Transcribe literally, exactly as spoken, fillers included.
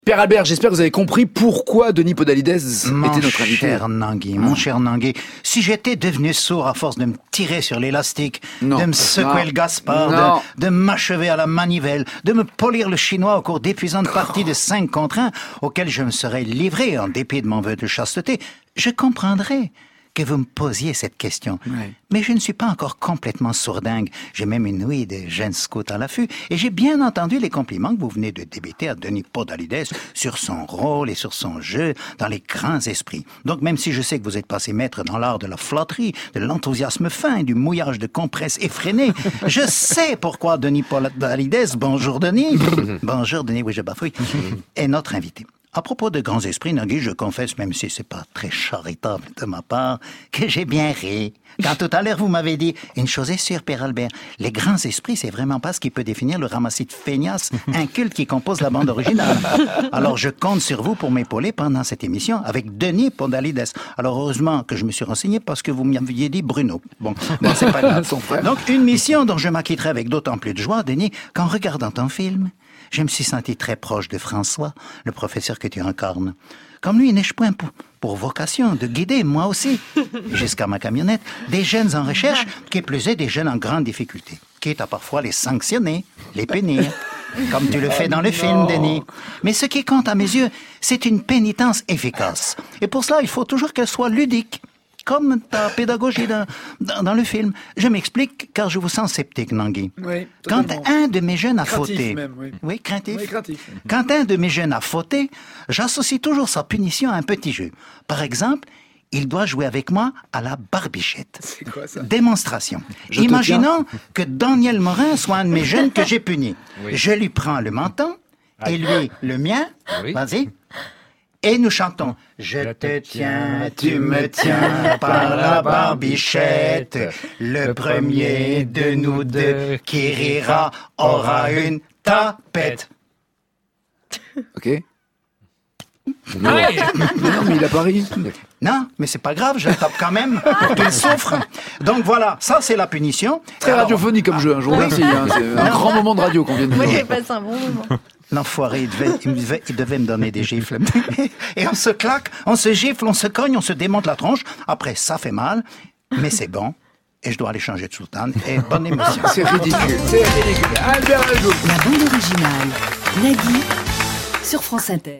Père Albert, j'espère que vous avez compris pourquoi Denis Podalides mon était notre invité. Cher Nangui, mon cher Nangui, si j'étais devenu sourd à force de me tirer sur l'élastique, Non. de me secouer Non. le Gaspard, Non. de, de m'achever à la manivelle, de me polir le chinois au cours d'épuisantes parties de cinq contre un, auxquelles je me serais livré en dépit de mon vœu de chasteté, je comprendrais que vous me posiez cette question. Ouais. Mais je ne suis pas encore complètement sourdingue. J'ai même une ouïe de jeune scout à l'affût. Et j'ai bien entendu les compliments que vous venez de débiter à Denis Podalides sur son rôle et sur son jeu dans les grands esprits. Donc même si je sais que vous êtes passé maître dans l'art de la flatterie, de l'enthousiasme fin et du mouillage de compresses effréné, je sais pourquoi Denis Podalides, bonjour Denis, bonjour Denis, oui je bafouille, est notre invité. À propos de grands esprits, Nangui, je confesse, même si c'est pas très charitable de ma part, que j'ai bien ri. Quand tout à l'heure vous m'avez dit, une chose est sûre, Père Albert, les grands esprits, c'est vraiment pas ce qui peut définir le ramassis de feignasses inculte qui compose la bande originale. Alors je compte sur vous pour m'épauler pendant cette émission avec Denis Podalides. Alors heureusement que je me suis renseigné parce que vous m'aviez dit Bruno. Bon, bon c'est pas grave. Son frère. Donc une mission dont je m'acquitterai avec d'autant plus de joie, Denis, qu'en regardant ton film, je me suis senti très proche de François, le professeur que tu incarnes. Comme lui, n'ai-je point pour, pour vocation de guider, moi aussi, jusqu'à ma camionnette, des jeunes en recherche, qui plus est des jeunes en grande difficulté, quitte à parfois les sanctionner, les punir, comme tu le fais dans le film, Denis. Mais ce qui compte à mes yeux, c'est une pénitence efficace. Et pour cela, il faut toujours qu'elle soit ludique, comme ta pédagogie dans, dans, dans le film. Je m'explique, car je vous sens sceptique, Nangui. Oui, Quand totalement. un de mes jeunes a Craintif fauté... même, oui. Oui, craintif. Oui, craintif. Quand un de mes jeunes a fauté, j'associe toujours sa punition à un petit jeu. Par exemple, il doit jouer avec moi à la barbichette. C'est quoi ça? Démonstration. Je te Imaginons que Daniel Morin soit un de mes jeunes que j'ai puni. Oui. Je lui prends le menton et lui le mien. Oui. Vas-y. Et nous chantons « Je te tiens, tu me tiens par la barbichette. Le premier de nous deux qui rira aura une tapette. Ok. Non. Mais non, mais il a pas ri. » Non, mais c'est pas grave, je le tape quand même pour qu'il souffre. Donc voilà, ça c'est la punition. Très Alors, radiophonique comme jeu, hein, je vous remercie. Hein, c'est un grand moment de radio qu'on vient de Moi, vivre. j'ai passé un bon moment. L'enfoiré, il devait, il, devait, il devait me donner des gifles. Et on se claque, on se gifle, on se cogne, on se démonte la tronche. Après, ça fait mal, mais c'est bon. Et je dois aller changer de soutane. Et bonne émission. C'est ridicule, c'est ridicule. Albert Lajoux. La bande originale, Nagui, sur France Inter.